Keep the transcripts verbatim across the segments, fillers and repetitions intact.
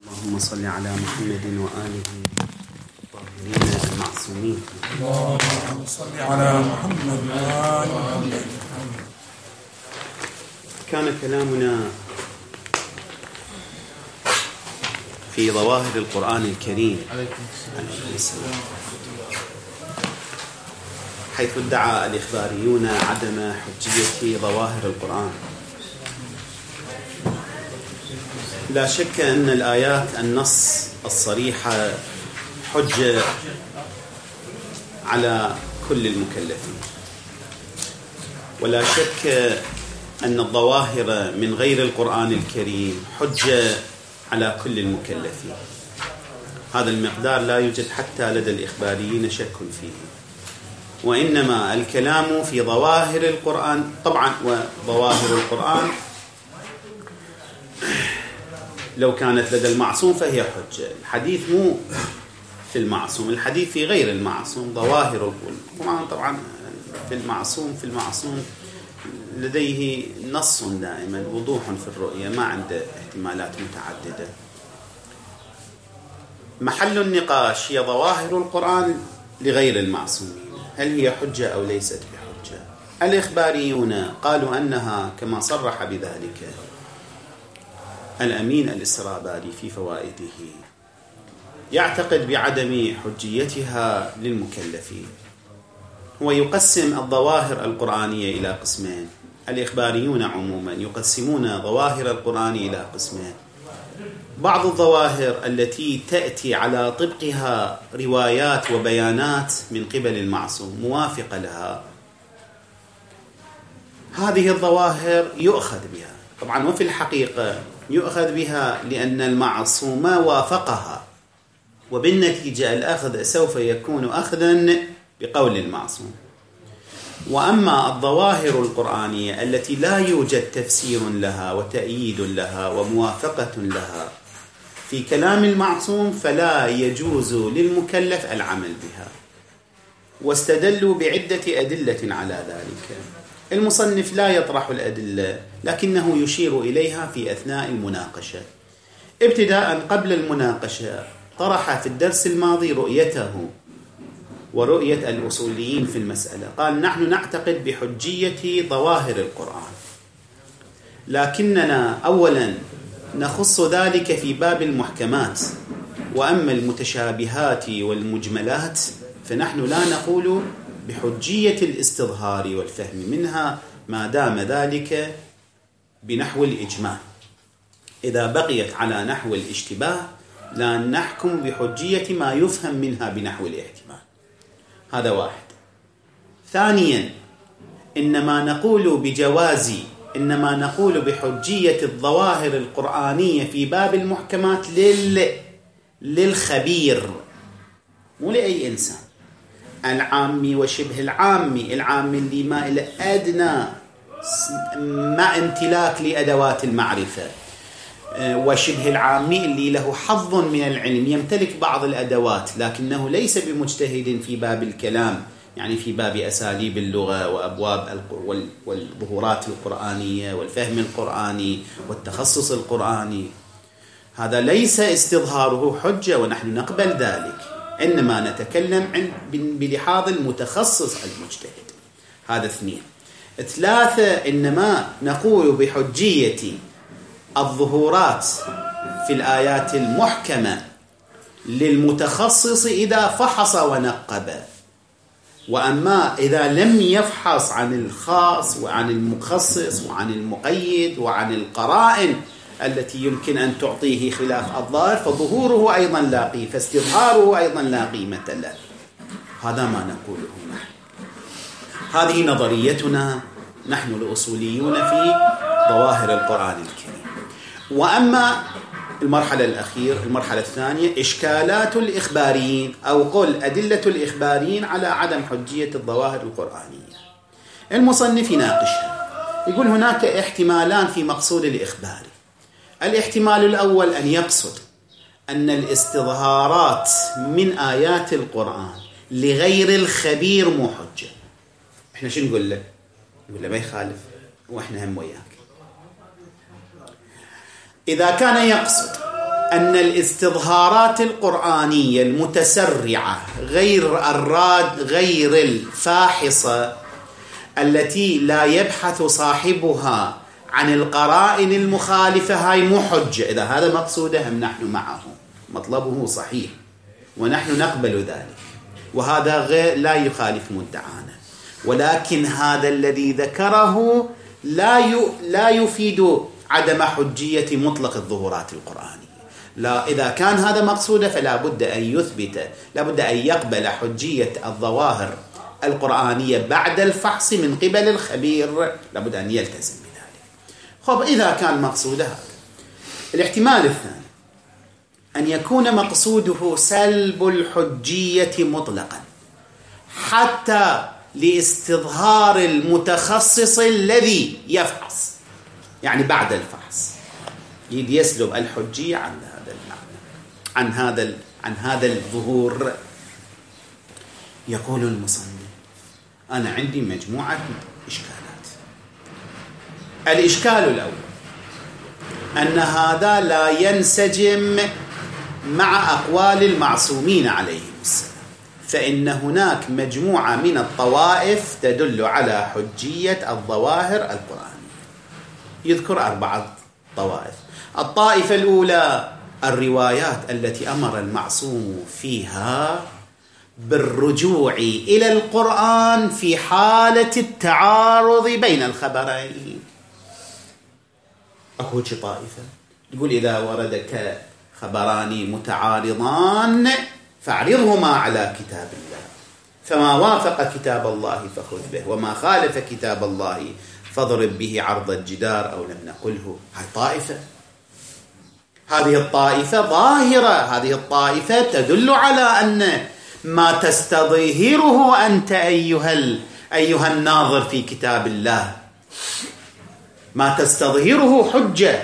اللهم صل على محمد وآله الطاهرين المعصومين. اللهم صل على محمد وآل محمد. كان كلامنا في ظواهر القرآن الكريم عليه السلام، حيث ادعى الإخباريون عدم حجية ظواهر القرآن. لا شك أن الآيات النص الصريحة حجة على كل المكلفين، ولا شك أن الظواهر من غير القرآن الكريم حجة على كل المكلفين. هذا المقدار لا يوجد حتى لدى الإخباريين شك فيه، وإنما الكلام في ظواهر القرآن. طبعا وظواهر القرآن لو كانت لدى المعصوم فهي حجة. الحديث مو في المعصوم، الحديث في غير المعصوم. ظواهر القرآن طبعا في المعصوم في المعصوم لديه نص دائما، وضوح في الرؤية، ما عنده احتمالات متعددة. محل النقاش هي ظواهر القرآن لغير المعصومين، هل هي حجة أو ليست بحجة؟ الإخباريون قالوا أنها كما صرح بذلك الأمين الإسرابادي في فوائده، يعتقد بعدم حجيتها للمكلفين. هو يقسم الظواهر القرآنية إلى قسمين. الإخباريون عموما يقسمون ظواهر القرآن إلى قسمين: بعض الظواهر التي تأتي على طبقها روايات وبيانات من قبل المعصوم موافقة لها، هذه الظواهر يؤخذ بها. طبعا وفي الحقيقة يؤخذ بها لأن المعصوم وافقها، وبالنتيجة الأخذ سوف يكون أخذا بقول المعصوم. وأما الظواهر القرآنية التي لا يوجد تفسير لها وتأييد لها وموافقة لها في كلام المعصوم، فلا يجوز للمكلف العمل بها. واستدلوا بعدة أدلة على ذلك. المصنف لا يطرح الأدلة، لكنه يشير إليها في أثناء المناقشة. ابتداء قبل المناقشة طرح في الدرس الماضي رؤيته ورؤية الأصوليين في المسألة. قال: نحن نعتقد بحجية ظواهر القرآن، لكننا أولا نخص ذلك في باب المحكمات، وأما المتشابهات والمجملات فنحن لا نقول بحجية الاستظهار والفهم منها ما دام ذلك بنحو الإجمال. إذا بقيت على نحو الاشتباه لا نحكم بحجية ما يفهم منها بنحو الاحتمال. هذا واحد. ثانيا، إنما نقول بجواز إنما نقول بحجية الظواهر القرآنية في باب المحكمات لل للخبير، مو لأي إنسان. العامي وشبه العامي، العامي اللي ما إلى أدنى ما امتلاك لأدوات المعرفة، وشبه العامي اللي له حظ من العلم، يمتلك بعض الأدوات لكنه ليس بمجتهد في باب الكلام، يعني في باب أساليب اللغة وأبواب والظهورات القرآنية والفهم القرآني والتخصص القرآني. هذا ليس استظهاره حجة ونحن نقبل ذلك، إنما نتكلم عن بلحاظ المتخصص المجتهد. هذا اثنين. ثلاثة، إنما نقول بحجية الظهورات في الآيات المحكمة للمتخصص إذا فحص ونقب، وأما إذا لم يفحص عن الخاص وعن المخصص وعن المقيد وعن القرائن التي يمكن أن تعطيه خلاف الظاهر، فظهوره أيضا لا قيمة، فاستظهاره أيضا لا قيمة له. هذا ما نقوله نحن. هذه نظريتنا نحن الأصوليون في ظواهر القرآن الكريم. وأما المرحلة الأخيرة، المرحلة الثانية، إشكالات الإخباريين أو قل أدلة الإخباريين على عدم حجية الظواهر القرآنية. المصنف يناقشها، يقول هناك احتمالان في مقصود الإخباري. الاحتمال الأول أن يقصد أن الاستظهارات من آيات القرآن لغير الخبير مو حجة. إحنا شو نقول له؟ نقول له ما يخالف، وإحنا هم وياك. إذا كان يقصد أن الاستظهارات القرآنية المتسرعة غير الراد غير الفاحصة التي لا يبحث صاحبها عن القرائن المخالفة هاي مو حجة. إذا هذا مقصوده هم نحن معه، مطلبه صحيح ونحن نقبل ذلك، وهذا غير لا يخالف مدعانا، ولكن هذا الذي ذكره لا لا يفيد عدم حجية مطلق الظهورات القرآنية. لا، إذا كان هذا مقصوده فلا بد أن يثبت، لا بد أن يقبل حجية الظواهر القرآنية بعد الفحص من قبل الخبير، لا بد أن يلتزم بذلك. خب، إذا كان مقصوده هذا. الاحتمال الثاني أن يكون مقصوده سلب الحجية مطلقا حتى لاستظهار المتخصص الذي يفحص، يعني بعد الفحص يسلب الحجية عن هذا المعنى، عن هذا عن هذا الظهور. يقول المصنف: أنا عندي مجموعة إشكالات. الإشكال الأول أن هذا لا ينسجم مع أقوال المعصومين عليهم السلام، فإن هناك مجموعة من الطوائف تدل على حجية الظواهر القرآنية. يذكر أربعة طوائف. الطائفة الأولى الروايات التي أمر المعصوم فيها بالرجوع إلى القرآن في حالة التعارض بين الخبرين. أكو شي طائفة يقول إذا وردك خبران متعارضان فاعرضهما على كتاب الله، فما وافق كتاب الله فخذ به، وما خالف كتاب الله فاضرب به عرض الجدار أو لم نقله. هاي طائفة، هذه الطائفة ظاهرة، هذه الطائفة تدل على أن ما تستظهره أنت أيها أيها الناظر في كتاب الله، ما تستظهره حجة،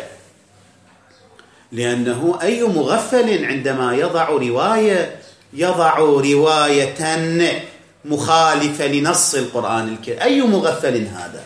لأنه أي مغفل عندما يضع رواية يضع رواية مخالفة لنص القرآن الكريم، أي مغفل هذا؟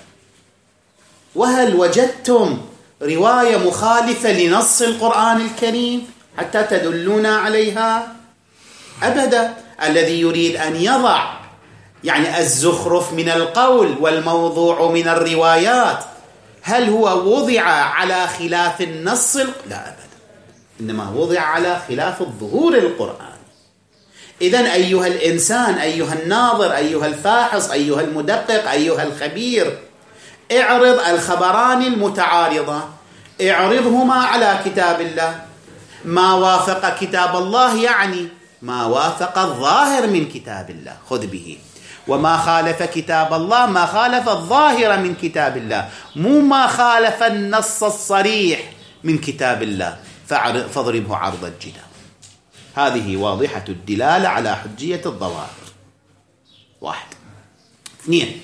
وهل وجدتم رواية مخالفة لنص القرآن الكريم حتى تدلون عليها؟ أبدا. الذي يريد أن يضع يعني الزخرف من القول والموضوع من الروايات، هل هو وضع على خلاف النص؟ لا أبدا، إنما وضع على خلاف الظهور القرآن. إذن أيها الإنسان، أيها الناظر، أيها الفاحص، أيها المدقق، أيها الخبير، اعرض الخبران المتعارضة، اعرضهما على كتاب الله. ما وافق كتاب الله يعني ما وافق الظاهر من كتاب الله خذ به، وما خالف كتاب الله ما خالف الظاهر من كتاب الله، مو ما خالف النص الصريح من كتاب الله فاضربه عرض الجدار. هذه واضحة الدلالة على حجية الظواهر. واحد. اثنين،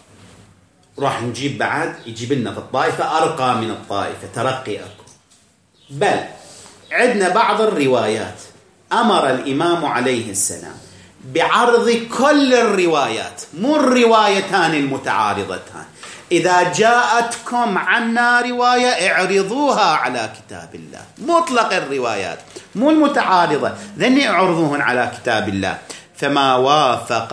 راح نجيب بعد يجيب لنا في الطائفة أرقى من الطائفة، ترقي أرقى. بل عندنا بعض الروايات أمر الإمام عليه السلام بعرض كل الروايات، مو الروايتان المتعارضتان. إذا جاءتكم عنا رواية اعرضوها على كتاب الله، مطلق الروايات مو المتعارضة، ذني اعرضوهن على كتاب الله. فما وافق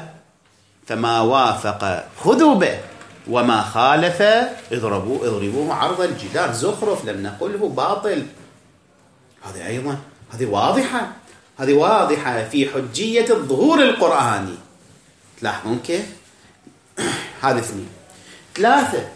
فما وافق خذوا به، وما خالف اضربوه اضربوه عرض الجدار. زخرف لم نقله باطل. هذه أيضا هذه واضحة، هذه واضحة في حجية الظهور القرآني. تلاحظون كيف؟ هذه اثنين. ثلاثة،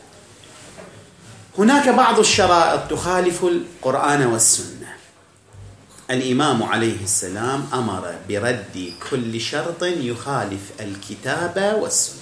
هناك بعض الشرائط تخالف القرآن والسنة. الإمام عليه السلام أمر برد كل شرط يخالف الكتاب والسنة.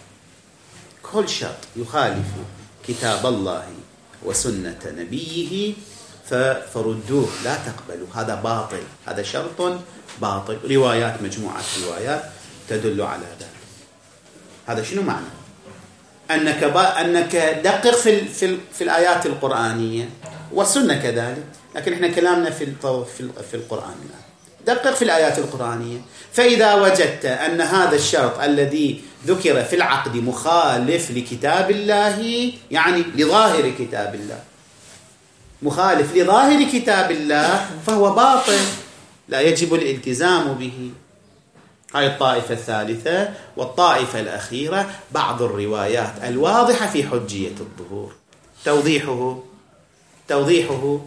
كل شرط يخالف كتاب الله وسنة نبيه فردوه، لا تقبلوا، هذا باطل، هذا شرط باطل. روايات، مجموعة روايات تدل على ذلك. هذا شنو معنى؟ أنك با أنك دقق في ال في, ال في الآيات القرآنية والسنة كذلك، لكن إحنا كلامنا في في, في القرآن الآن. دقق في الآيات القرآنية، فإذا وجدت أن هذا الشرط الذي ذكر في العقد مخالف لكتاب الله، يعني لظاهر كتاب الله، مخالف لظاهر كتاب الله فهو باطل لا يجب الالتزام به. هاي الطائفة الثالثة. والطائفة الأخيرة بعض الروايات الواضحة في حجية الظهور. توضيحه توضيحه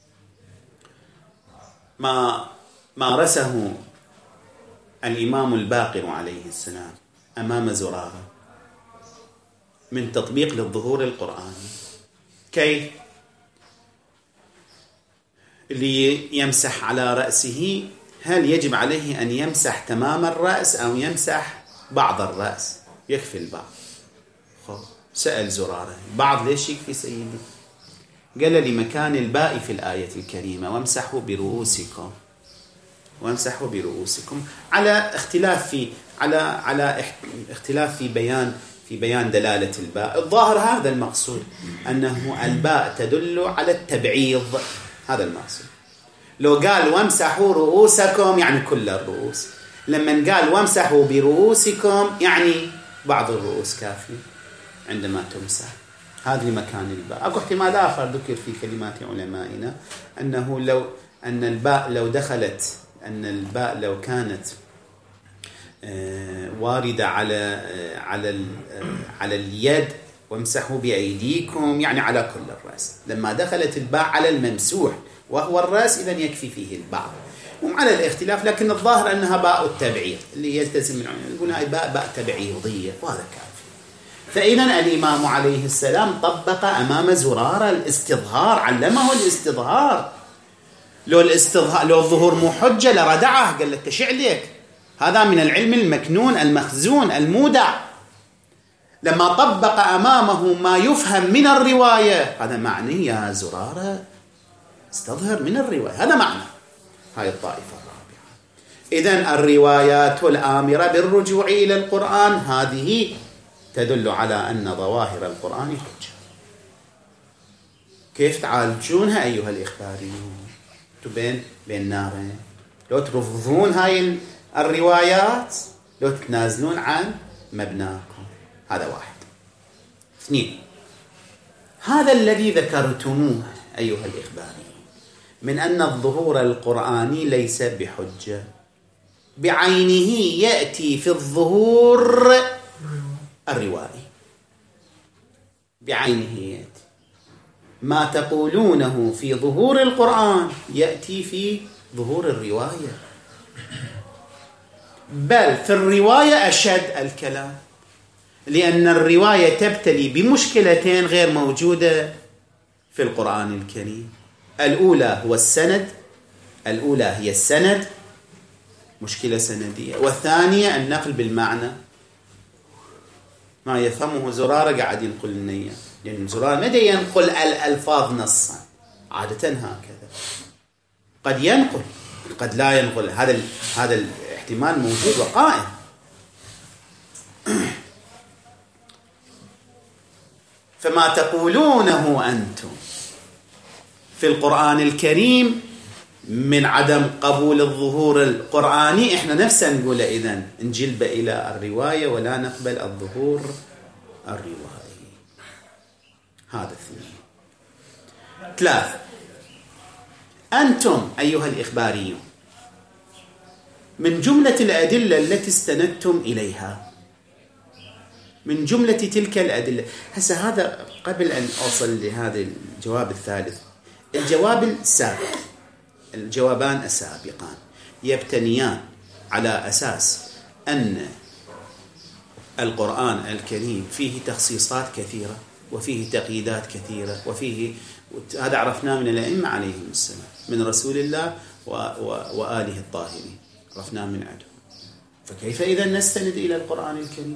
ما مارسه الإمام الباقر عليه السلام أمام زرارة من تطبيق للظهور القرآني. كيف؟ اللي يمسح على رأسه هل يجب عليه أن يمسح تمام الرأس أو يمسح بعض الرأس؟ يكفي البعض. سأل زرارة بعض ليش يكفي سيدي؟ قال لمكان الباء في الآية الكريمة وامسحوا برؤوسكم وامسحوا برؤوسكم على اختلاف في على على اختلاف في بيان في بيان دلالة الباء. الظاهر هذا المقصود أنه الباء تدل على التبعيض. هذا المقصود. لو قال وامسحوا رؤوسكم يعني كل الرؤوس. لما قال وامسحوا برؤوسكم يعني بعض الرؤوس كافي عندما تمسح. هذا مكان الباء. أكو احتمال آخر ذكر في كلمات علمائنا أنه لو أن الباء لو دخلت أن الباء لو كانت واردة على على على اليد وامسحوا بأيديكم يعني على كل الرأس. لما دخلت الباء على الممسوح وهو الرأس إذن يكفي فيه البعض. ومع الاختلاف لكن الظاهر أنها باء التبعيض اللي يلتزم من عنه يقول هاي باء باء تبعيضية وهذا كافي. فإذا الإمام عليه السلام طبق أمام زرارة الاستظهار. علمه الاستظهار. لو الاستظهار لو الظهور مو حجة لردعه قال له تش عليك. هذا من العلم المكنون المخزون المودع. لما طبق أمامه ما يفهم من الرواية هذا معني يا زرارة استظهر من الرواية. هذا معنى هاي الطائفة الرابعة. إذن الروايات الآمرة بالرجوع إلى القرآن هذه تدل على أن ظواهر القرآن حجة. كيف تعالجونها أيها الإخباريون؟ تبين بين نارين. لو ترفضون هاي الروايات لو تتنازلون عن مبناكم. هذا واحد. اثنين. هذا الذي ذكرتموه أيها الإخباريون من أن الظهور القرآني ليس بحجة بعينه يأتي في الظهور الروائي. بعينه يأتي. ما تقولونه في ظهور القرآن يأتي في ظهور الرواية. بل في الرواية أشد الكلام لأن الرواية تبتلي بمشكلتين غير موجودة في القرآن الكريم. الأولى هو السند. الأولى هي السند مشكلة سندية. والثانية النقل بالمعنى. ما يفهمه زرارة قاعد ينقل النية لأن يعني زرارة ما ينقل الألفاظ نصا عادة هكذا. قد ينقل قد لا ينقل. هذا هذا الاحتمال موجود وقائم. فما تقولونه أنتم في القرآن الكريم من عدم قبول الظهور القرآني احنا نفسنا نقول إذن نجلب إلى الرواية ولا نقبل الظهور الروائي. هذا اثنين. ثلاث. أنتم أيها الإخباريون من جملة الأدلة التي استندتم إليها من جملة تلك الأدلة. هسه هذا قبل أن أوصل لهذا الجواب الثالث. الجواب السابق الجوابان السابقان يبتنيان على أساس أن القرآن الكريم فيه تخصيصات كثيرة وفيه تقييدات كثيرة وفيه هذا عرفناه من الأئمة عليهم السلام من رسول الله وآله الطاهرين عرفناه من عندهم. فكيف إذا نستند إلى القرآن الكريم؟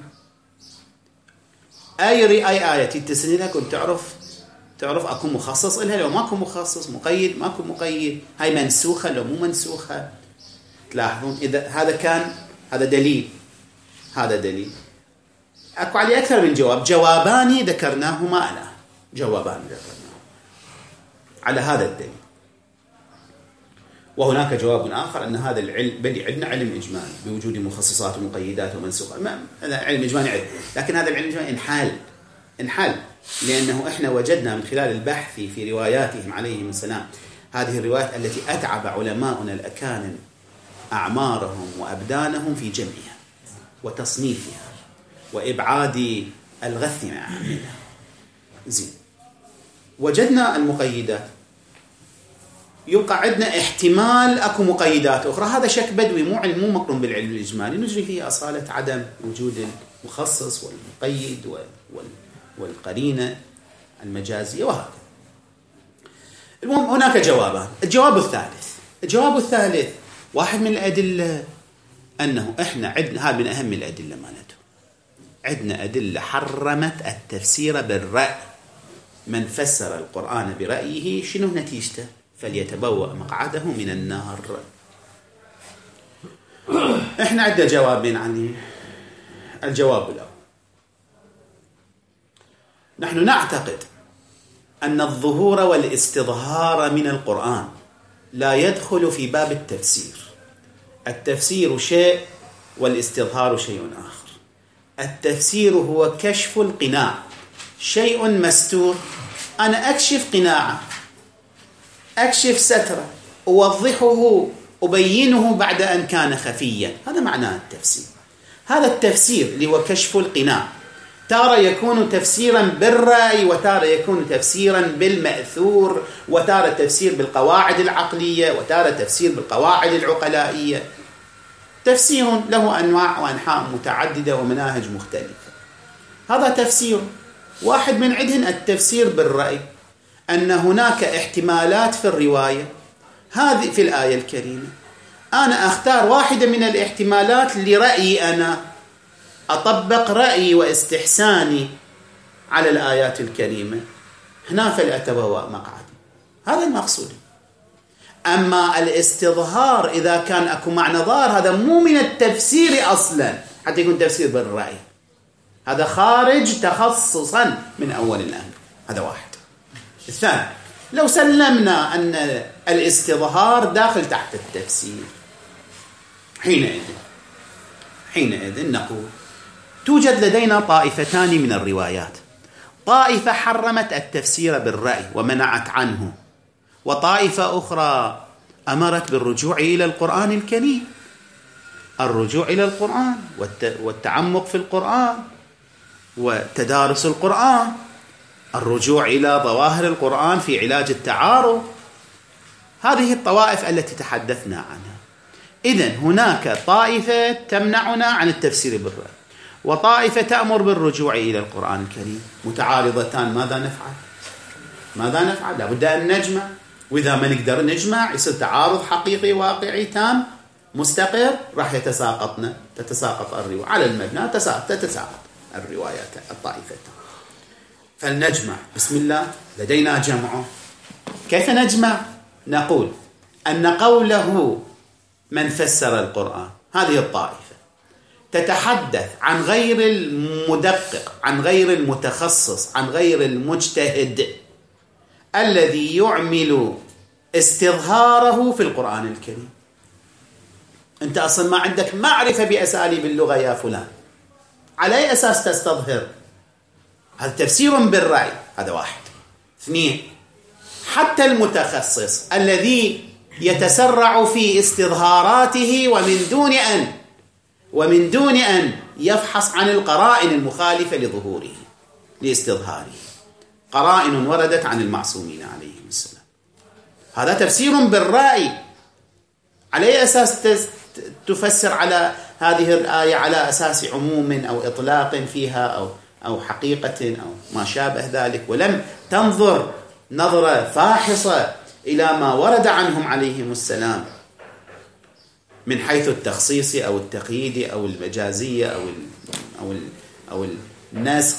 أي أي آية تستندها كنت تعرف تعرف أكون مخصص إلها لو ماكو مخصص مقيد ماكو مقيد. هاي منسوخة لو مو منسوخة. تلاحظون إذا هذا كان هذا دليل هذا دليل. أكو عليه أكثر من جواب. جوابان ذكرناهما الآن. جوابان ذكرناهما على هذا الدليل. وهناك جواب آخر أن هذا العلم بدي عندنا علم إجمالي بوجود مخصصات ومقيدات ومنسوخات. هذا علم إجمالي عدل. لكن هذا العلم الإجمالي انحل انحل لأنه إحنا وجدنا من خلال البحث في رواياتهم عليهم السلام هذه الروايات التي أتعب علماؤنا الأكارم أعمارهم وأبدانهم في جمعها وتصنيفها وإبعاد الغث منها. زين، وجدنا المقيدات، يبقى عندنا احتمال أكو مقيدات أخرى. هذا شك بدوي، مو علم، مو مقرون بالعلم الإجمالي، نجري فيه أصالة عدم وجود المخصص والمقيد والقرينة المجازية وهكذا. المهم هناك جوابان. الجواب الثالث الجواب الثالث واحد من الأدلة أنه إحنا عندنا، هذا من أهم الأدلة مالته، عندنا أدلة حرمت التفسير بالرأي. من فسر القرآن برأيه شنو نتيجته؟ فليتبوأ مقعده من النار. إحنا عندنا جوابين عنه. الجواب الأول، نحن نعتقد أن الظهور والاستظهار من القرآن لا يدخل في باب التفسير. التفسير شيء والاستظهار شيء آخر. التفسير هو كشف القناع، شيء مستور، أنا أكشف قناعه، أكشف ستره، أوضحه، أبينه بعد أن كان خفيا. هذا معناه التفسير. هذا التفسير اللي هو كشف القناع تارة يكون تفسيرا بالرأي، وتارة يكون تفسيرا بالمأثور، وتارة تفسير بالقواعد العقلية، وتارة تفسير بالقواعد العقلائية. تفسير له أنواع وأنحاء متعددة ومناهج مختلفة. هذا تفسير واحد من عندهم. التفسير بالرأي أن هناك احتمالات في الرواية، هذه في الآية الكريمة، أنا أختار واحدة من الاحتمالات لرأيي، أنا أطبق رأيي واستحساني على الآيات الكريمة، هنا فلأتبوأ مقعدي. هذا المقصود. أما الاستظهار إذا كان أكو معنى ظاهر، هذا مو من التفسير أصلا حتى يكون تفسير بالرأي، هذا خارج تخصصا من أول الأمر. هذا واحد. الثاني، لو سلمنا أن الاستظهار داخل تحت التفسير، حينئذ حينئذ نقول توجد لدينا طائفتان من الروايات. طائفة حرمت التفسير بالرأي ومنعت عنه، وطائفة أخرى أمرت بالرجوع إلى القرآن الكريم، الرجوع إلى القرآن والتعمق في القرآن وتدارس القرآن، الرجوع إلى ظواهر القرآن في علاج التعارض. هذه الطوائف التي تحدثنا عنها. إذن هناك طائفة تمنعنا عن التفسير بالرأي، وطائفة تأمر بالرجوع إلى القرآن الكريم، متعارضتان. ماذا نفعل؟ ماذا نفعل؟ لابد أن نجمع، وإذا ما نقدر نجمع يصير تعارض حقيقي واقعي تام مستقر، راح يتساقطنا تتساقط الرواية على المبنى، تتساقط الروايات الطائفتان. فلنجمع. بسم الله، لدينا جمع. كيف نجمع؟ نقول أن قوله من فسر القرآن، هذه الطائفة تتحدث عن غير المدقق، عن غير المتخصص، عن غير المجتهد الذي يعمل استظهاره في القرآن الكريم. أنت أصلا ما عندك معرفة بأساليب اللغة يا فلان، على أي أساس تستظهر؟ هذا تفسير بالرأي. هذا واحد. اثنين، حتى المتخصص الذي يتسرع في استظهاراته ومن دون أن ومن دون أن يفحص عن القرائن المخالفة لظهوره لاستظهاره، قرائن وردت عن المعصومين عليهم السلام. هذا تفسير بالرأي. على أي أساس تفسر على هذه الآية؟ على أساس عموم أو إطلاق فيها أو أو حقيقة أو ما شابه ذلك، ولم تنظر نظرة فاحصة إلى ما ورد عنهم عليهم السلام من حيث التخصيص أو التقييد أو المجازية أو ال أو ال أو النسخ.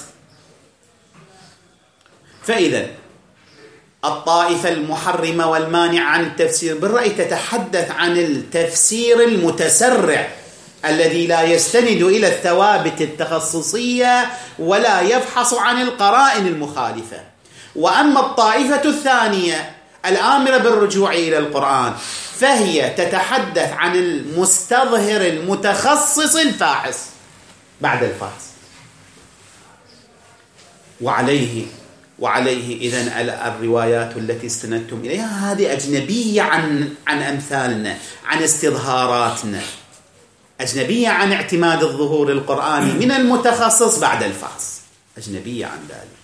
فإذا الطائفة المحرمة والمانعة عن التفسير بالرأي تتحدث عن التفسير المتسرع الذي لا يستند إلى الثوابت التخصصية ولا يفحص عن القرائن المخالفة. وأما الطائفة الثانية الآمرة بالرجوع إلى القرآن فهي تتحدث عن المستظهر المتخصص الفاحص بعد الفحص. وعليه وعليه إذن الروايات التي استندتم إليها هذه أجنبية عن عن أمثالنا، عن استظهاراتنا، أجنبية عن اعتماد الظهور القرآني من المتخصص بعد الفحص، أجنبية عن ذلك.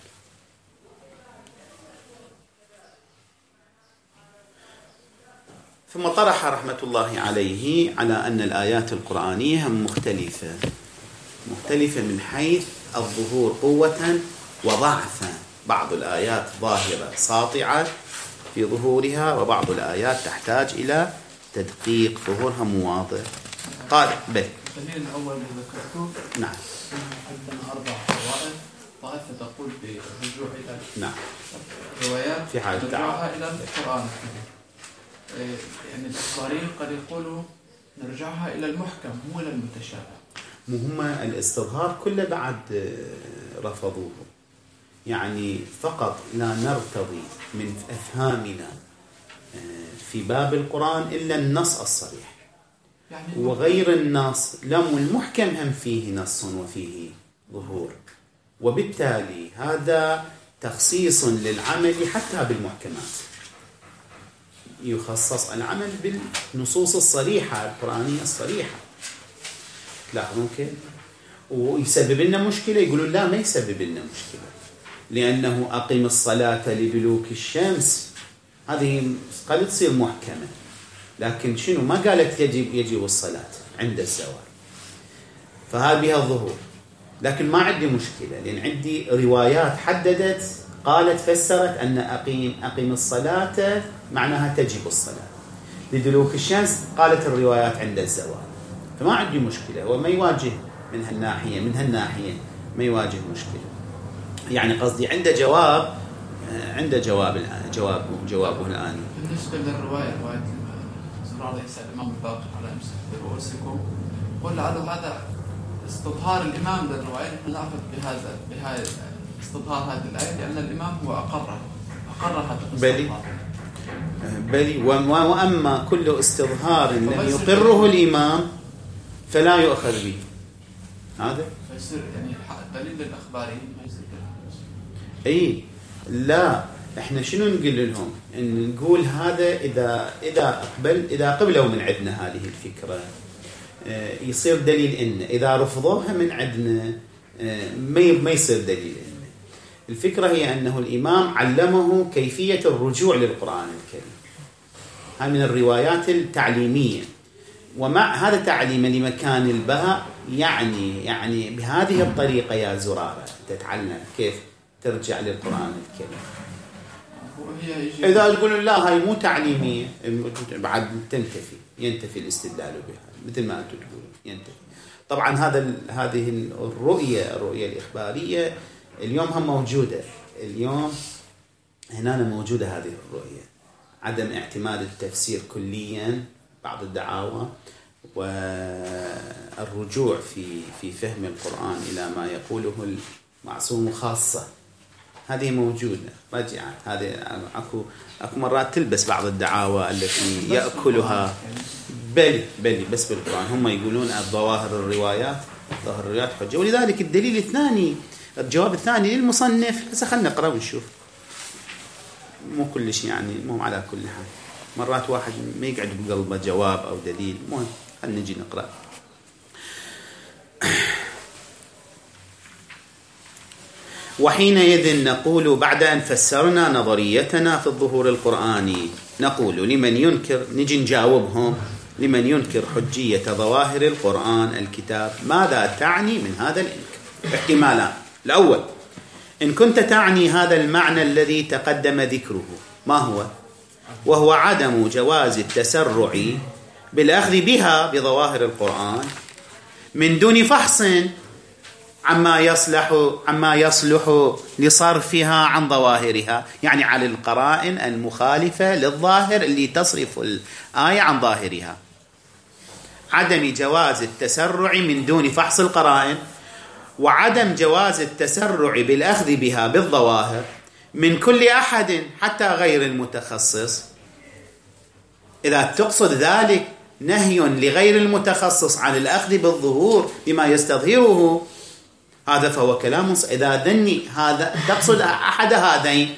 ثم طرح رحمة الله عليه على أن الآيات القرآنية مختلفة مختلفة من حيث الظهور قوة وضعفا، بعض الآيات ظاهرة ساطعة في ظهورها، وبعض الآيات تحتاج إلى تدقيق ظهورها مواضح. قال بل الدليل الأول اللي ذكرته نعم عندنا أربع طوائف، طائفة تقول بالرجوع إلى نعم الروايات في حال نرجعها إلى القرآن، يعني الإخباريين قد يقولوا نرجعها إلى المحكم مو إلى المتشابه. مهم الاستظهار كله بعد رفضوه، يعني فقط لا نرتضي من أفهامنا في باب القرآن إلا النص الصريح، يعني وغير النص لم المحكم هم فيه نص وفيه ظهور، وبالتالي هذا تخصيص للعمل حتى بالمحكمات، يخصص العمل بالنصوص الصريحة القرآنية الصريحة. لاحظون كيف؟ ويسبب لنا مشكلة، يقولون لا ما يسبب لنا مشكلة، لأنه أقم الصلاة لدلوك الشمس هذه قد تصير محكمة، لكن شنو ما قالت يجب يجب الصلاة عند الزوال، فهذا بها الظهور. لكن ما عندي مشكلة، لأن عندي روايات حددت قالت فسرت أن أقيم أقيم الصلاة معناها تجب الصلاة، لدلوك الشمس قالت الروايات عند الزوال، فما عندي مشكلة، هو ما يواجه من هالناحية من هالناحية ما يواجه مشكلة. يعني قصدي عنده جواب عنده جواب الآن جواب جوابه الآن. بالنسبة للرواية رواية زرارة يسأل الإمام الباقر على أمسك برؤوسكم، ولعل هذا استظهار الإمام للرواية، نحن نأخذ بهذا بهذا استظهار هذه الآية لأن الإمام هو أقرها أقر هذا الاستظهار. بلي وأما كل استظهار لم يقره الإمام فلا يؤخذ به. هذا فيصير يعني الدليل الأخباري ما يصير. أي لا، إحنا شنو نقول لهم؟ إن نقول هذا إذا إذا قبل إذا قبلوا من عندنا هذه الفكرة يصير دليل إن، إذا رفضوها من عندنا ما ما يصير دليل إن. الفكرة هي أنه الإمام علمه كيفية الرجوع للقرآن الكريم، هذه من الروايات التعليمية، ومع هذا تعليم لمكان البهاء، يعني يعني بهذه الطريقة يا زرارة تتعلم كيف ترجع للقرآن الكريم. إذا تقولون لا هاي مو تعليمية بعد تنتفي ينتفي الاستدلال بها مثل ما أنتم تقولون ينتفي. طبعا هذا هذه الرؤية الرؤية الإخبارية اليوم هم موجودة، اليوم هنا موجودة هذه الرؤية، عدم اعتماد التفسير كليا بعض الدعاوى، والرجوع في في فهم القرآن إلى ما يقوله المعصوم خاصة، هذه موجودة رجعت. هذه أكو أكو مرات تلبس بعض الدعاوى التي يأكلها بل بل بس بالقرآن، هم يقولون الظواهر الروايات ظاهر الروايات حجة، ولذلك الدليل الثاني الجواب الثاني للمصنف، هسه خلنا نقرأ ونشوف، مو كل شيء يعني مو على كل حال، مرات واحد ما يقعد بقلبه جواب أو دليل، مهم خلنا نجي نقرأ. وحينئذ نقول بعد أن فسرنا نظريتنا في الظهور القرآني، نقول لمن ينكر، نجي نجاوبهم، لمن ينكر حجية ظواهر القرآن الكتاب ماذا تعني من هذا الإنكار؟ احتمالان. الأول إن كنت تعني هذا المعنى الذي تقدم ذكره، ما هو؟ وهو عدم جواز التسرع بالأخذ بها بظواهر القرآن من دون فحص عما يصلح عما يصلح لصرفها عن ظواهرها، يعني على القرائن المخالفة للظاهر اللي تصرف الآية عن ظاهرها. عدم جواز التسرع من دون فحص القرائن، وعدم جواز التسرع بالأخذ بها بالظواهر من كل أحد حتى غير المتخصص. إذا تقصد ذلك نهي لغير المتخصص عن الأخذ بالظهور بما يستظهره، هذا فهو كلام صحيح. إذا ذني هذا تقصد أحد هذين،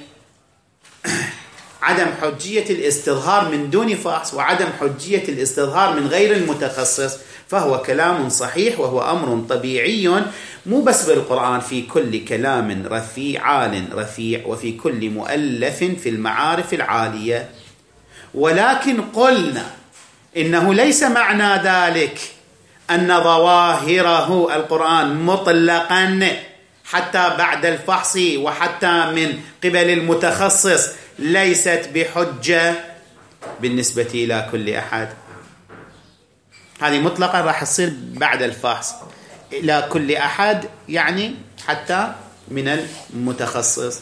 عدم حجية الاستظهار من دون فحص وعدم حجية الاستظهار من غير المتخصص، فهو كلام صحيح وهو أمر طبيعي مو بس بالقرآن، في كل كلام رفيع عال رفيع وفي كل مؤلف في المعارف العالية. ولكن قلنا إنه ليس معنى ذلك أن ظواهره القرآن مطلقا حتى بعد الفحص وحتى من قبل المتخصص ليست بحجة بالنسبة إلى كل أحد. هذه مطلقا راح تصير بعد الفحص إلى كل أحد، يعني حتى من المتخصص.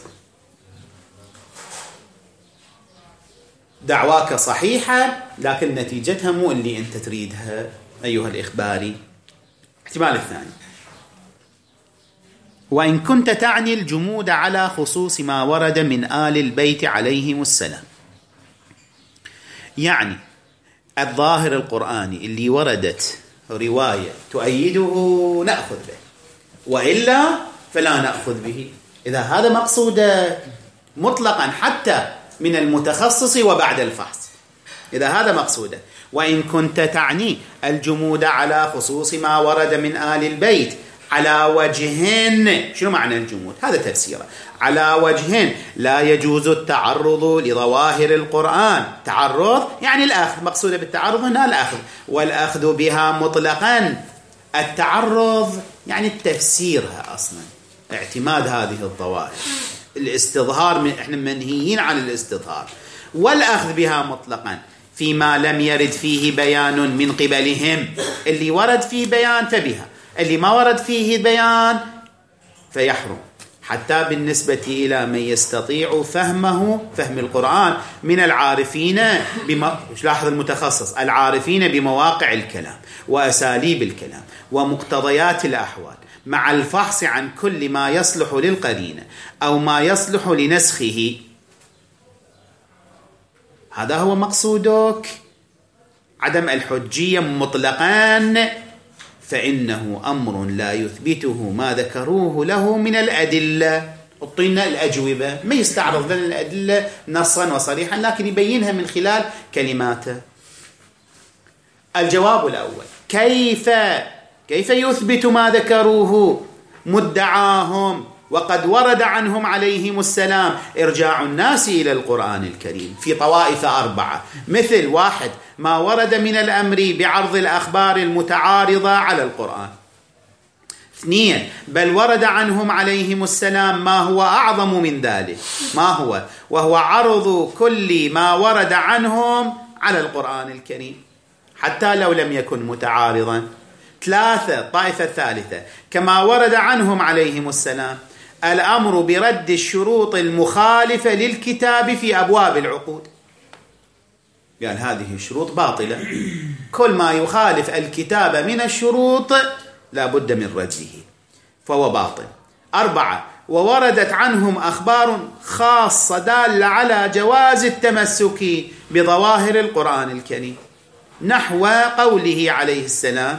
دعواك صحيحة لكن نتيجتها مو اللي أنت تريدها أيها الإخباري. احتمال الثاني: وإن كنت تعني الجمود على خصوص ما ورد من آل البيت عليهم السلام، يعني الظاهر القرآني اللي وردت رواية تؤيده نأخذ به، وإلا فلا نأخذ به. إذا هذا مقصودك مطلقا حتى من المتخصص وبعد الفحص، إذا هذا مقصودك. وإن كنت تعني الجمود على خصوص ما ورد من آل البيت على وجه، شنو معنى الجمود؟ هذا تفسيره: على وجه لا يجوز التعرض لظواهر القرآن. تعرض يعني الأخذ، مقصود بالتعرض هنا الأخذ، والأخذ بها مطلقا. التعرض يعني التفسيرها أصلا، اعتماد هذه الظواهر. الاستظهار من احنا منهيين عن الاستظهار، والأخذ بها مطلقا فيما لم يرد فيه بيان من قبلهم. اللي ورد فيه بيان فبها، اللي ما ورد فيه بيان فيحرم. حتى بالنسبة إلى من يستطيع فهمه، فهم القرآن، من العارفين بما لاحظ المتخصص، العارفين بمواقع الكلام وأساليب الكلام ومقتضيات الأحوال، مع الفحص عن كل ما يصلح للقرينة أو ما يصلح لنسخه. هذا هو مقصودك، عدم الحجية مطلقا، فإنه أمر لا يثبته ما ذكروه له من الأدلة. اعطينا الأجوبة، ما يستعرض لنا الأدلة نصا وصريحا، لكن يبينها من خلال كلماته. الجواب الأول: كيف كيف يثبت ما ذكروه مدعاهم وقد ورد عنهم عليهم السلام إرجاع الناس إلى القرآن الكريم في طوائف أربعة، مثل: واحد، ما ورد من الأمر بعرض الأخبار المتعارضة على القرآن. اثنين، بل ورد عنهم عليهم السلام ما هو أعظم من ذلك، ما هو؟ وهو عرض كل ما ورد عنهم على القرآن الكريم حتى لو لم يكن متعارضا. ثلاثة، الطائفة الثالثة، كما ورد عنهم عليهم السلام الأمر برد الشروط المخالفة للكتاب في أبواب العقود. قال هذه الشروط باطلة، كل ما يخالف الكتاب من الشروط لا بد من رده فهو باطل. أربعة، ووردت عنهم أخبار خاصة دالة على جواز التمسك بظواهر القرآن الكريم، نحو قوله عليه السلام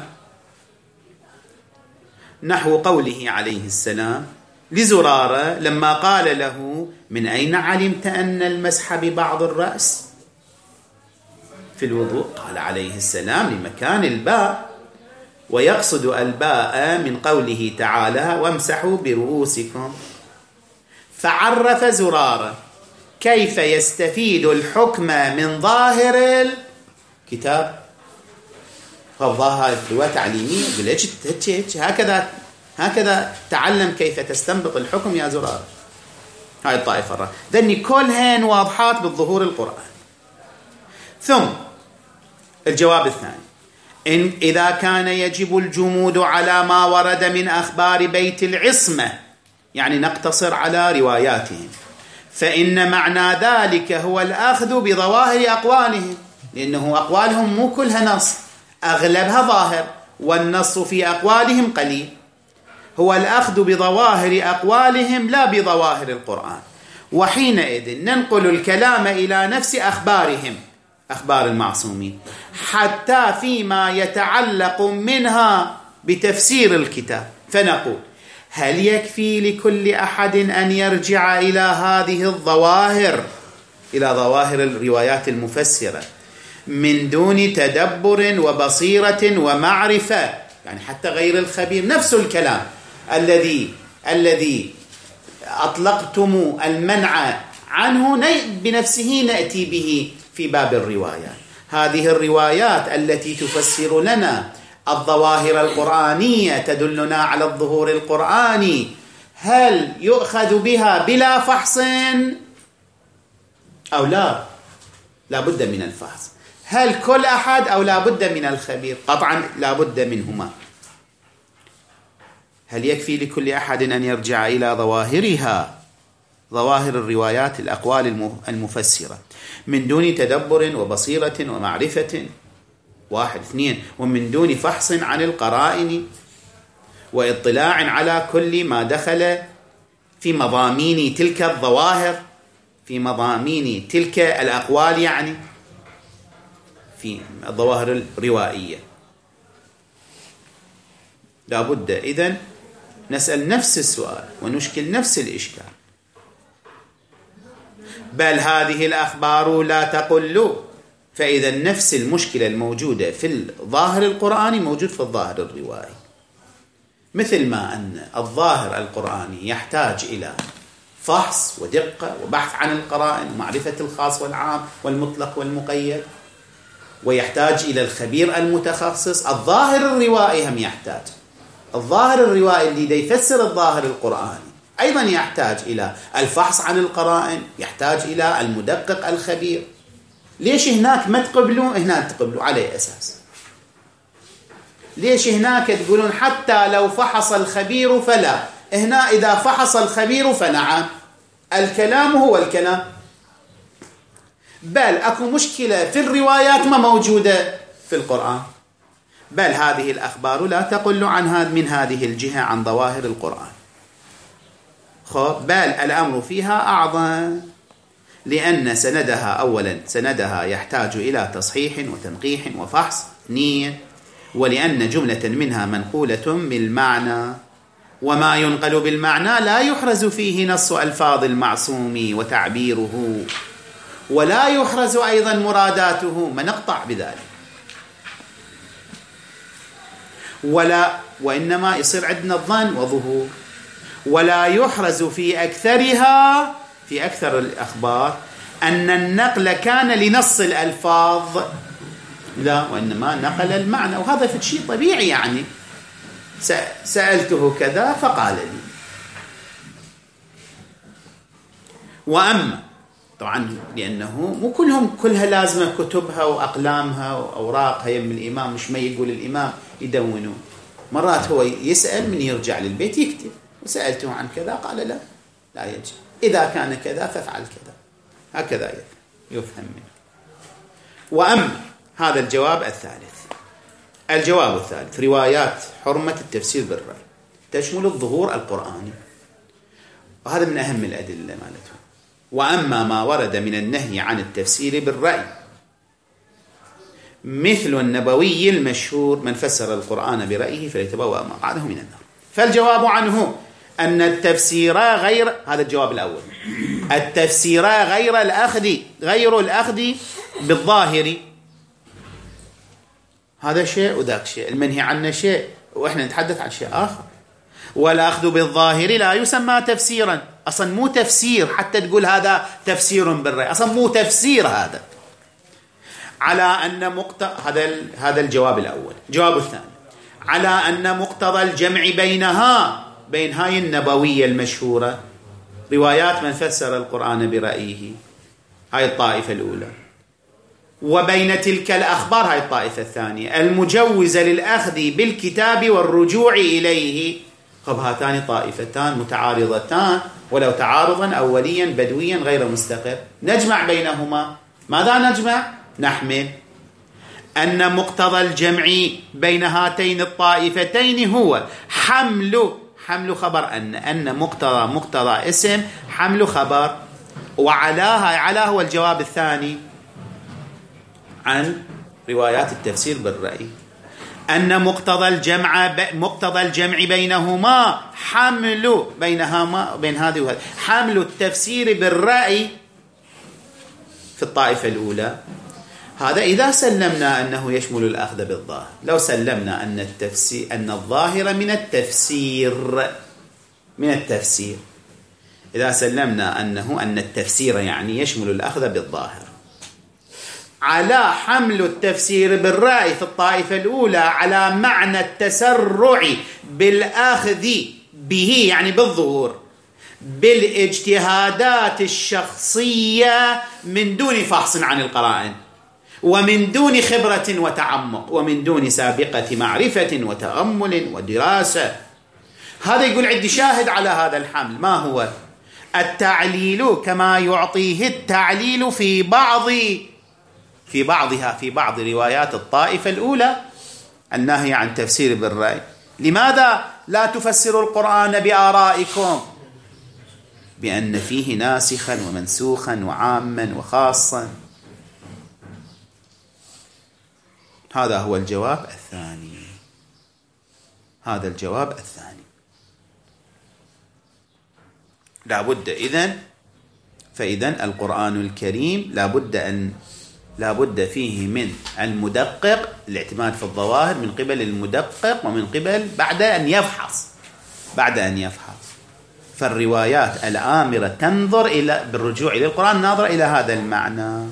نحو قوله عليه السلام لزرارة لما قال له: من أين علمت أن المسح ببعض الرأس في الوضوء؟ قال عليه السلام: لمكان الباء، ويقصد الباء من قوله تعالى: وامسحوا برؤوسكم. فعرف زرارة كيف يستفيد الحكم من ظاهر الكتاب. فالظاهر رواية تعليمية، قلت هكذا هكذا تعلم كيف تستنبط الحكم يا زرارة. هاي الطائفة الرابعة، ذني كلهن واضحات بالظهور القرآن. ثم الجواب الثاني: إن إذا كان يجب الجمود على ما ورد من أخبار بيت العصمة، يعني نقتصر على رواياتهم، فإن معنى ذلك هو الأخذ بظواهر أقوالهم، لأنه أقوالهم مو كلها نص، أغلبها ظاهر، والنص في أقوالهم قليل. هو الأخذ بظواهر أقوالهم لا بظواهر القرآن، وحينئذ ننقل الكلام إلى نفس أخبارهم، أخبار المعصومين، حتى فيما يتعلق منها بتفسير الكتاب، فنقول: هل يكفي لكل أحد أن يرجع إلى هذه الظواهر، إلى ظواهر الروايات المفسرة من دون تدبر وبصيرة ومعرفة؟ يعني حتى غير الخبير نفس الكلام الذي الذي أطلقتم المنع عنه بنفسه نأتي به في باب الروايات. هذه الروايات التي تفسر لنا الظواهر القرآنية تدلنا على الظهور القرآني، هل يؤخذ بها بلا فحص أو لا؟ لا بد من الفحص. هل كل أحد أو لا بد من الخبير؟ قطعا لا بد منهما. هل يكفي لكل أحد أن يرجع إلى ظواهرها، ظواهر الروايات الأقوال المفسرة من دون تدبر وبصيرة ومعرفة؟ واحد اثنين، ومن دون فحص عن القرائن واطلاع على كل ما دخل في مضامين تلك الظواهر، في مضامين تلك الأقوال، يعني في الظواهر الروائية. لا بد إذن نسأل نفس السؤال ونشكل نفس الإشكال. بل هذه الأخبار لا تقل، فإذا نفس المشكلة الموجودة في الظاهر القرآني موجود في الظاهر الروائي، مثل ما أن الظاهر القرآني يحتاج إلى فحص ودقة وبحث عن القرائن ومعرفة الخاص والعام والمطلق والمقيد، ويحتاج إلى الخبير المتخصص. الظاهر الروائي هم يحتاج، الظاهر الروائي اللي يفسر الظاهر القرآني أيضا يحتاج إلى الفحص عن القرائن، يحتاج إلى المدقق الخبير. ليش هناك ما تقبلون هناك تقبلوا على أساس؟ ليش هناك تقولون حتى لو فحص الخبير فلا، هنا إذا فحص الخبير فنعم؟ الكلام هو الكلام. بل أكو مشكلة في الروايات ما موجودة في القرآن. بل هذه الأخبار لا تقل عن من هذه الجهة عن ظواهر القرآن. بل الأمر فيها أعظم، لأن سندها أولا سندها يحتاج إلى تصحيح وتنقيح وفحص. اثنين، ولأن جملة منها منقولة بالمعنى، وما ينقل بالمعنى لا يحرز فيه نص ألفاظ المعصوم وتعبيره، ولا يحرز أيضا مراداته، ما نقطع بذلك. ولا وإنما يصير عندنا الظن وظهور. ولا يحرز في أكثرها، في أكثر الأخبار، أن النقل كان لنص الألفاظ، لا، وإنما نقل المعنى. وهذا في شيء طبيعي، يعني سألته كذا فقال لي. وأما طبعا لأنه مو كلهم كلها لازمة كتبها وأقلامها وأوراقها يم الإمام، مش ما يقول الإمام يدونوا. مرات هو يسأل من يرجع للبيت يكتب، وسألته عن كذا قال لا لا يجب، إذا كان كذا فافعل كذا، هكذا يفهم منه. وأما هذا الجواب الثالث. الجواب الثالث: روايات حرمة التفسير بالرأي تشمل الظهور القرآني، وهذا من أهم الأدلة مالته. وأما ما ورد من النهي عن التفسير بالرأي مثل النبوي المشهور: من فسر القرآن برأيه فليتبوأ مقعده من النار. فالجواب عنه أن التفسير غير، هذا الجواب الأول، التفسير غير الأخذ غير الأخذ بالظاهر، هذا شيء وذاك شيء، المنهي عنه شيء وإحنا نتحدث عن شيء آخر. والأخذ بالظاهر لا يسمى تفسيرا، أصلا مو تفسير حتى تقول هذا تفسير بالرأي، أصلا مو تفسير هذا. على أن مقتضى هذا هذا الجواب الأول. الجواب الثاني: على أن مقتضى الجمع بينها، بين هاي النبوية المشهورة روايات من فسر القرآن برأيه، هاي الطائفة الأولى، وبين تلك الأخبار، هاي الطائفة الثانية المجوزة للأخذ بالكتاب والرجوع إليه. خب هاتان طائفتان متعارضتان، ولو تعارضا أوليا بدويا غير مستقر، نجمع بينهما. ماذا نجمع؟ نحمل أن مقتضى الجمع بين هاتين الطائفتين هو حمل حمل خبر أن أن مقتضى مقتضى اسم حمل خبر، وعلاها على هو الجواب الثاني عن روايات التفسير بالرأي، أن مقتضى الجمع مقتضى الجمع بينهما حمل بينهما بين هذه وهذه حمل التفسير بالرأي في الطائفة الأولى. هذا إذا سلمنا أنه يشمل الأخذ بالظاهر. لو سلمنا أن التفسير أن الظاهر من التفسير من التفسير إذا سلمنا أنه أن التفسير يعني يشمل الأخذ بالظاهر على حمل التفسير بالرأي في الطائفة الأولى على معنى التسرع بالأخذ به يعني بالظهور بالاجتهادات الشخصية من دون فحص عن القرائن ومن دون خبرة وتعمق ومن دون سابقة معرفة وتأمل ودراسة. هذا يقول عندي شاهد على هذا الحمل. ما هو؟ التعليل كما يعطيه التعليل في بعض في بعضها في بعض روايات الطائفة الأولى النهي عن تفسير بالرأي. لماذا لا تفسروا القرآن بآرائكم؟ بأن فيه ناسخا ومنسوخا وعاما وخاصا. هذا هو الجواب الثاني. هذا الجواب الثاني. لا بد إذن فإذن القرآن الكريم لا بد أن لا بد فيه من المدقق الاعتماد في الظواهر من قبل المدقق ومن قبل بعد أن يفحص بعد أن يفحص. فالروايات الآمرة تنظر إلى بالرجوع إلى القرآن ناظر إلى هذا المعنى.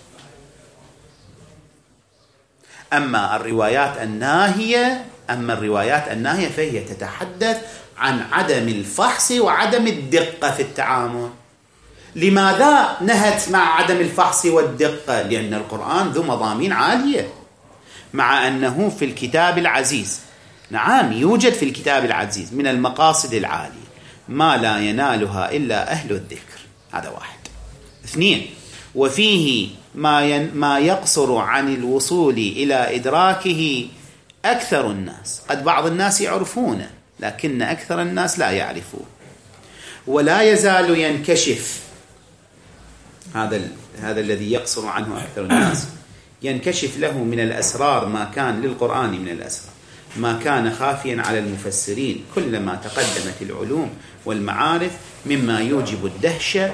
أما الروايات الناهية أما الروايات الناهية فهي تتحدث عن عدم الفحص وعدم الدقة في التعامل. لماذا نهت مع عدم الفحص والدقة؟ لأن القرآن ذو مضامين عالية مع أنه في الكتاب العزيز. نعم يوجد في الكتاب العزيز من المقاصد العالية ما لا ينالها إلا أهل الذكر. هذا واحد. اثنين وفيه ما ين ما يقصر عن الوصول إلى إدراكه أكثر الناس. قد بعض الناس يعرفونه لكن أكثر الناس لا يعرفون. ولا يزال ينكشف هذا هذا الذي يقصر عنه أكثر الناس ينكشف له من الأسرار ما كان للقرآن من الأسرار ما كان خافيا على المفسرين كلما تقدمت العلوم والمعارف مما يوجب الدهشة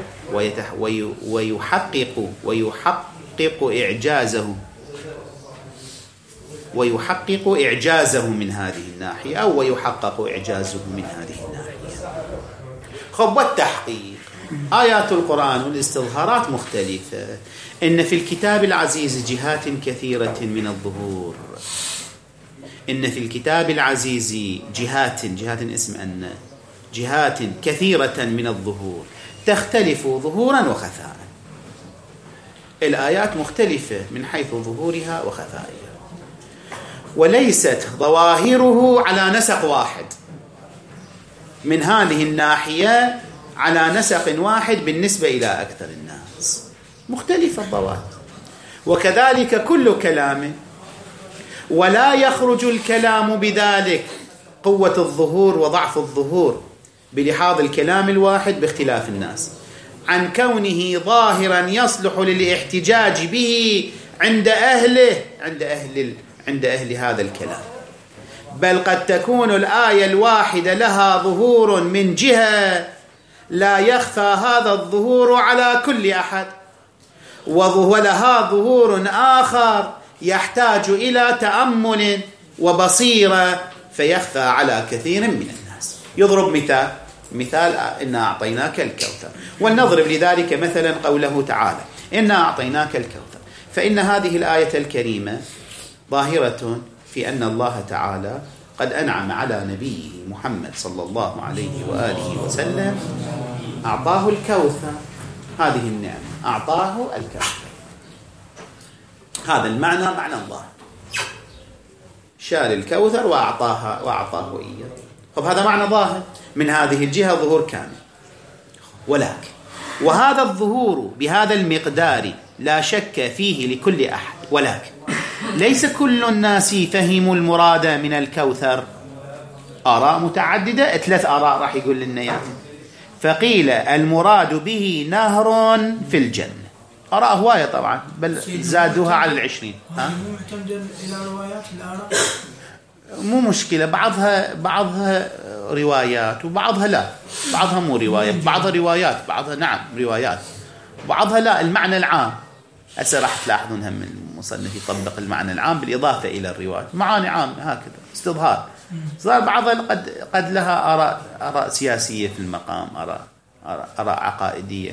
ويحقق ويحقق إعجازه ويحقق إعجازه من هذه الناحية أو ويحقق إعجازه من هذه الناحية. خب والتحقيق آيات القرآن والاستظهارات مختلفة. إن في الكتاب العزيز جهات كثيرة من الظهور. إن في الكتاب العزيز جهات جهات اسم أن جهات كثيرة من الظهور تختلف ظهورا وخفاء. الآيات مختلفة من حيث ظهورها وخفائها وليست ظواهره على نسق واحد. من هذه الناحية على نسق واحد بالنسبة إلى أكثر الناس مختلفة الظواهر. وكذلك كل كلام ولا يخرج الكلام بذلك قوة الظهور وضعف الظهور بلحاظ الكلام الواحد باختلاف الناس عن كونه ظاهرا يصلح للاحتجاج به عند أهله عند أهل عند أهل هذا الكلام. بل قد تكون الآية الواحدة لها ظهور من جهة لا يخفى هذا الظهور على كل أحد ولها ظهور آخر يحتاج إلى تأمل وبصيرة فيخفى على كثير من الناس. يضرب مثال مثال إنا أعطيناك الكوثر. ولنضرب لذلك مثلا قوله تعالى إنا أعطيناك الكوثر. فإن هذه الآية الكريمة ظاهرة في أن الله تعالى قد أنعم على نبيه محمد صلى الله عليه وآله وسلم أعطاه الكوثر. هذه النعمة أعطاه الكوثر. هذا المعنى معنى الله شال الكوثر وأعطاها وأعطاه إياه. طب هذا معنى ظاهر من هذه الجهة ظهور كامل. ولكن وهذا الظهور بهذا المقدار لا شك فيه لكل أحد. ولكن ليس كل الناس فهموا المراد من الكوثر. آراء متعددة ثلاث آراء راح يقول لنا إياها. فقيل المراد به نهر في الجنة. آراء هواية طبعا، بل زادوها على العشرين. ها؟ مو معتمد إلى روايات الآراء؟ مو مشكلة، بعضها بعضها روايات وبعضها لا، بعضها مو رواية، بعضها روايات، بعضها نعم روايات، بعضها لا. المعنى العام هسه راح تلاحظون هم المصنف يطبق المعنى العام بالإضافة إلى الرواية، معاني عام هكذا استظهار. صار بعضها قد قد لها آراء آراء سياسية في المقام، آراء آراء, آراء عقائدية.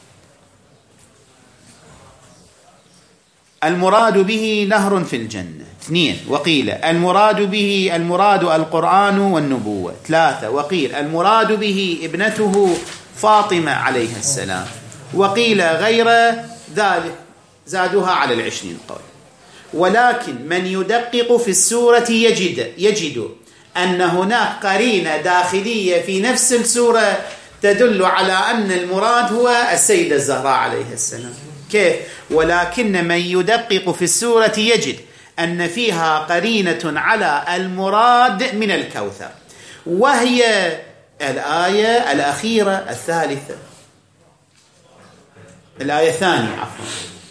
المراد به نهر في الجنة. اثنين، وقيل المراد به المراد القرآن والنبوة. ثلاثة، وقيل المراد به ابنته فاطمة عليها السلام. وقيل غير ذلك، زادوها على العشرين قول. ولكن من يدقق في السورة يجد يجد أن هناك قرينة داخلية في نفس السورة تدل على أن المراد هو السيدة الزهراء عليها السلام. كيف؟ ولكن من يدقق في السورة يجد أن فيها قرينة على المراد من الكوثر، وهي الآية الأخيرة الثالثة، الآية الثانية عفوا،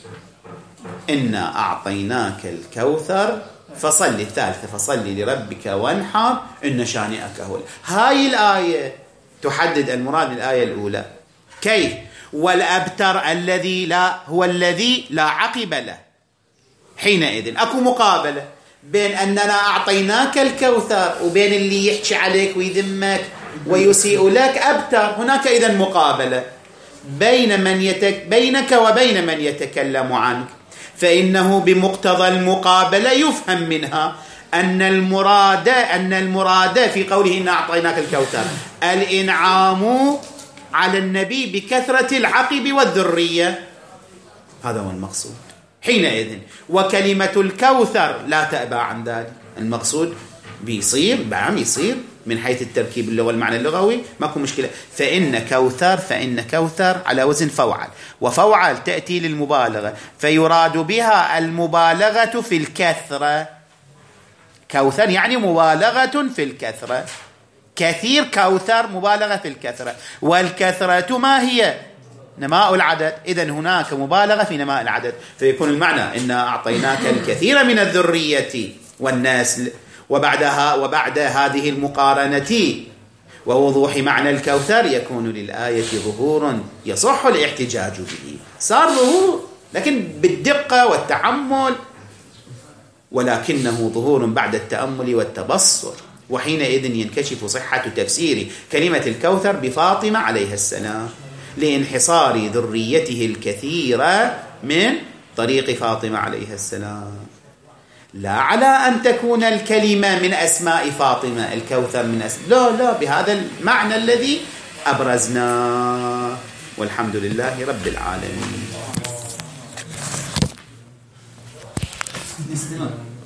إنا أعطيناك الكوثر فصل. الثالثة فصل لربك وانحر إن شانئك هو. هاي الآية تحدد المراد من الآية الأولى. كيف؟ والأبتر الذي لا هو الذي لا عقب له. حينئذ أكو مقابلة بين أننا أعطيناك الكوثر وبين اللي يحكي عليك ويذمك ويسيء لك أبتر. هناك إذن مقابلة بين من يتك بينك وبين من يتكلم عنك، فإنه بمقتضى المقابلة يفهم منها أن المراد أن المراد في قوله إن أعطيناك الكوثر الإنعام على النبي بكثرة العقب والذرية، هذا هو المقصود. حينئذ وكلمة الكوثر لا تأبى عن ذلك. المقصود بيصير بعم يصير من حيث التركيب اللغوي والمعنى اللغوي ماكو مشكلة. فإن كوثر فإن كوثر على وزن فوعل، وفوعل تأتي للمبالغة، فيراد بها المبالغة في الكثرة. كوثر يعني مبالغة في الكثرة، كثير كوثر مبالغة في الكثرة، والكثرة ما هي؟ نماء العدد. إذن هناك مبالغة في نماء العدد، فيكون المعنى إن أعطيناك الكثير من الذرية والنسل. وبعدها وبعد هذه المقارنة ووضوح معنى الكوثر يكون للآية ظهور يصح الاحتجاج به. صار ظهور لكن بالدقة والتعمل، ولكنه ظهور بعد التأمل والتبصر. وحينئذ ينكشف صحة تفسير كلمة الكوثر بفاطمة عليها السلام لانحصار ذريته الكثيرة من طريق فاطمة عليها السلام، لا على أن تكون الكلمة من أسماء فاطمة، الكوثر من أسماء، لا لا، بهذا المعنى الذي أبرزناه. والحمد لله رب العالمين.